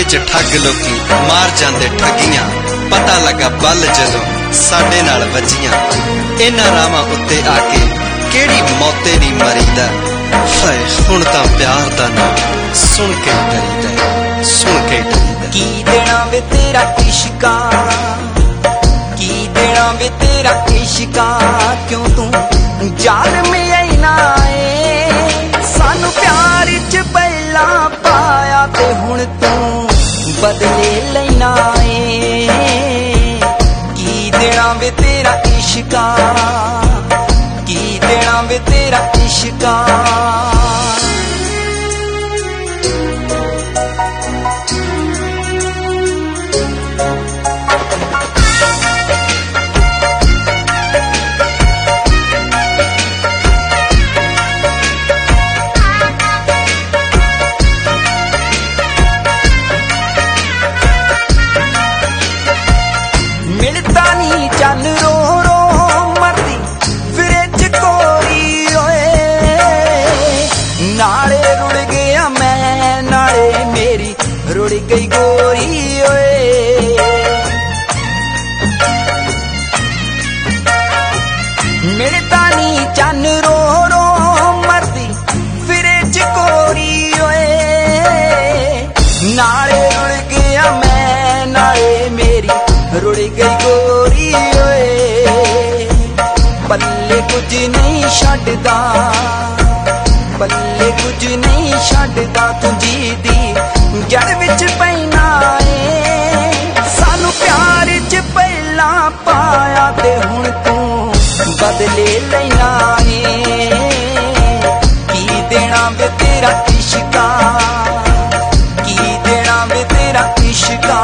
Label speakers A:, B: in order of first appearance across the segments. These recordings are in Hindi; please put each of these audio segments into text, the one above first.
A: च ठग लोकी मार जांदे ठगियां, पता लगा बल जदों साडे नाल वजियां। इन्हां रावां उत्ते आके केड़ी मौते नी मरीदा, हाय हुण तां प्यार दा नाम सुन के डरीदा, सुन के डरीदा।
B: की देना वे तेरा इश्का, की देना वे तेरा इश्का, क्यों तू जाल में आईना है। सानू प्यार च पहला पाया ते हुण तू बदले लेना है। की देना वे तेरा इश्का, की देना वे तेरा इश्का। मिलता नी चन रो रो मरदी फिरे चकोरी ओए, नाले रुड़ गया मैं नाले मेरी रुड़ गई गोरी ओए। मिलता नी चन रो रो मरदी फिरे चकोरी ओए, नाले रुड़ गया मैं नाले मेरी रुड़ गई गोरी ओए। पल्ले कुछ नहीं छड्डदा, पल्ले कुछ नहीं छड्डदा, तुझी दी जड़ विच पैना है। सानू प्यार च पहला पाया ते हुण तू बदले लेना है। की देना वे तेरा इश्का, की देना वे तेरा इश्का।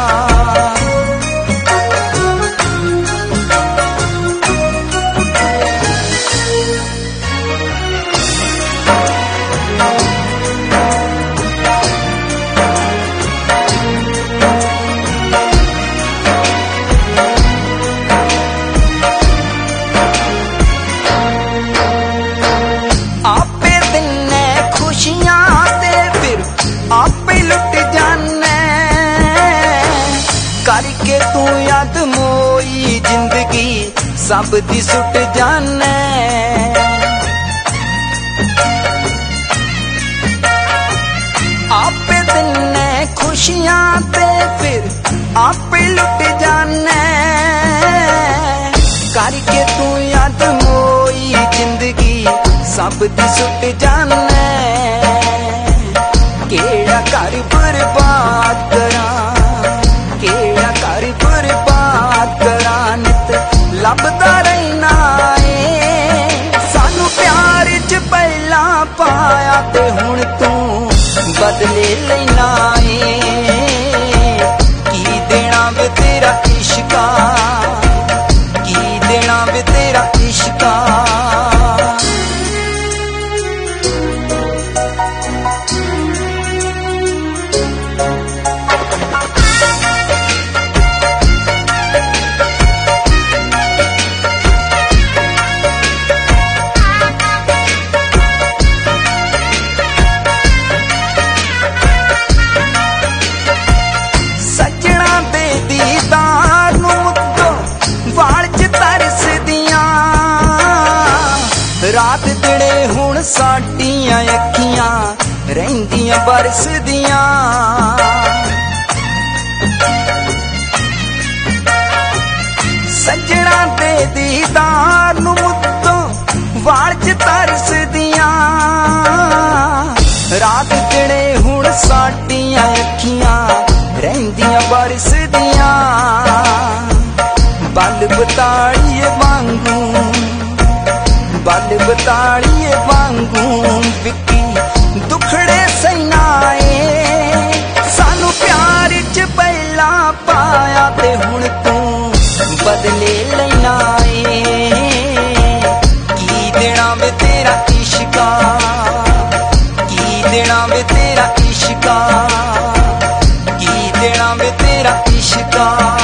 B: आपे दिने खुशियां ते फिर आपे लुट जाने, करके तू याद मोई जिंदगी सब दी सुट जाने। आपे दिने खुशियां ते फिर आपे लुट जाने, करके तू याद मोई जिंदगी सब दी सुट जाने। केड़ा कर बर्बाद करा, केड़ा कर बर्बाद करा, नित लभदा रहना है। सानू प्यार च पहला पाया ते हुण तू बदले लेना है। की देना वे तेरा इश्का, की देना वे तेरा इश्का। रात दिने हुण साडियां अखियां रहिंदियां बरसदियां। सजना दे दीदार नूं मुद्दों वाल च तरसदियां। रात दिने हुण साडियां अखियां रहिंदियां बरसदियां। बल बताड़िए वांगू, बल बताड़िए वांगू विकी दुखड़े सैनाए। सानू प्यार च पहला पाया ते हुण तू बदले लेना है। की देना वे तेरा इश्का, की देना वे तेरा इश्का, की देना वे तेरा इश्का।